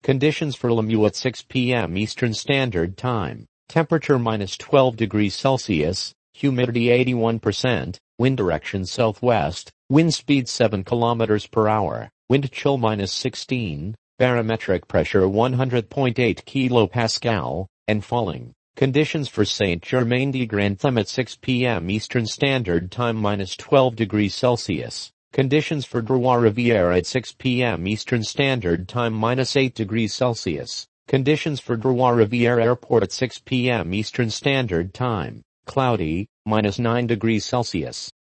Conditions for Lemieux at 6 p.m. Eastern Standard Time. Temperature minus 12 degrees Celsius, humidity 81%, wind direction southwest, wind speed 7 kilometers per hour, wind chill minus 16, barometric pressure 100.8 kilopascal, and falling. Conditions for Saint-Germain-de-Grantham at 6 p.m. Eastern Standard Time minus 12 degrees Celsius. Conditions for Trois-Rivières at 6 p.m. Eastern Standard Time minus 8 degrees Celsius. Conditions for Trois-Rivières Airport at 6 p.m. Eastern Standard Time. Cloudy, minus 9 degrees Celsius.